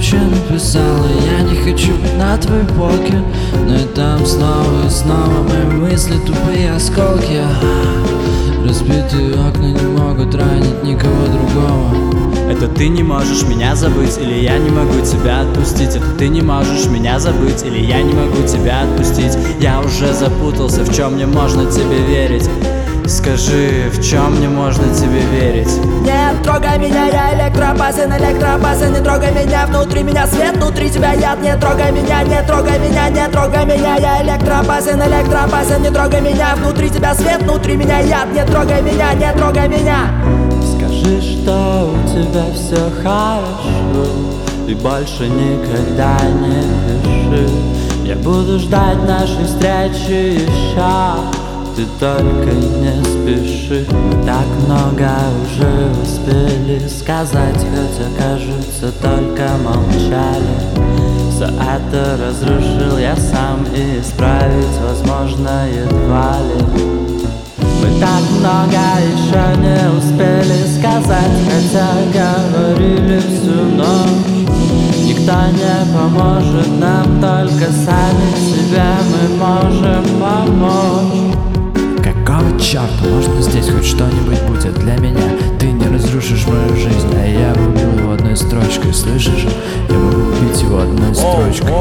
вообще написала? Я не хочу быть на твоей полке, но и там снова и снова мои мысли тупые осколки. Разбитые окна не могут ранить никого другого. Это ты не можешь меня забыть, или я не могу тебя отпустить. Это ты не можешь меня забыть, или я не могу тебя отпустить. Я уже запутался, в чем мне можно тебе верить. Скажи, в чем мне можно тебе верить? Не трогай меня, я электроопасен, не трогай меня, внутри меня свет, внутри тебя яд. Не трогай меня, не трогай меня, не трогай меня, я электроопасен, не трогай меня, внутри тебя свет, внутри меня яд. Не трогай меня, не трогай меня. Скажи, что у тебя все хорошо, и больше никогда не пиши. Я буду ждать нашей встречи еще, ты только не спеши. Мы так много уже успели сказать, хотя, кажется, только молчали. Все это разрушил я сам, и исправить, возможно, едва ли. Мы так много еще не успели сказать, хотя говорили всю ночь. Никто не поможет нам, только сами себе мы можем помочь. Какого черта? Можно здесь хоть что-нибудь будет для меня? Ты не разрушишь мою жизнь, а я бы убил его одной строчкой. Слышишь? Я могу убить его одной строчкой.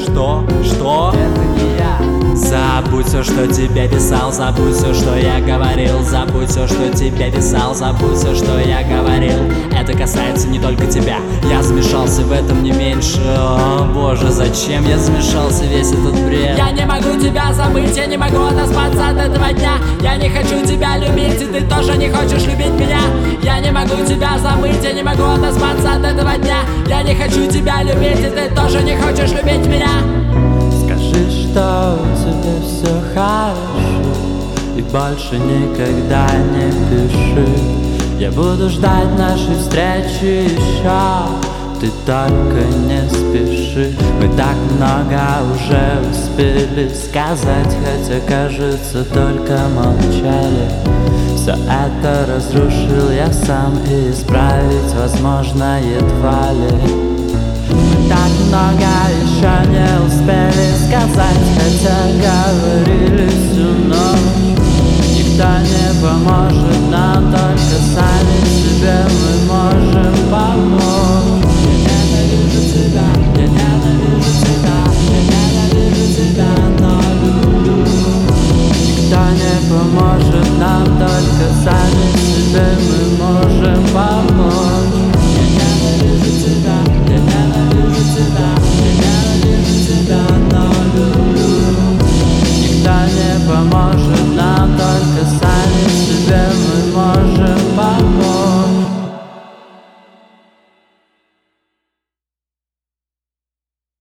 Что? Это не я. Забудь все, что тебе писал, забудь все, что я говорил. Забудь все, что тебе писал, забудь все, что я говорил. Это касается не только тебя. Я смешался в этом не меньше. О боже, зачем я смешался весь этот бред? Я не могу тебя забыть, я не могу отоспаться от этого дня. Я не хочу тебя любить, и ты тоже не хочешь любить меня. Я не могу тебя забыть, я не могу отоспаться от этого дня. Я не хочу тебя любить, и ты тоже не хочешь любить меня. Скажи, что у тебя все хорошо, и больше никогда не пиши. Я буду ждать нашей встречи еще, ты только не спеши. Мы так много уже успели сказать, хотя, кажется, только молчали. Все это разрушил я сам, и исправить, возможно, едва ли. Мы так много еще не успели сказать, хотя говорили всю ночь. Никто не поможет нам, только сами себе мы можем помочь. Я ненавижу тебя, я ненавижу тебя, я ненавижу тебя, но люблю. Никто не поможет нам, только сами себе мы можем помочь.